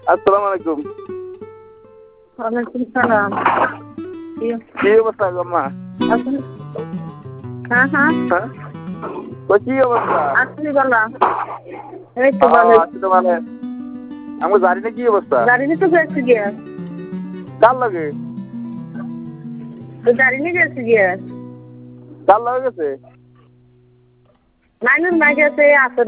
আসসালামু আলাইকুম। ওয়ালাইকুম সালাম। কি অবস্থা আম্মা? আপনি? হ্যাঁ হ্যাঁ হ্যাঁ কি অবস্থা? আসলি বলা এই তো ভালো। আছি তো মানে আমার জানি না কি অবস্থা। গাড়ি নিতে গেছি গিয়া কার লাগে গাড়ি নিয়ে গেছি গিয়া কার লাগে গেছে? নাইনুর মাই গেছে আসর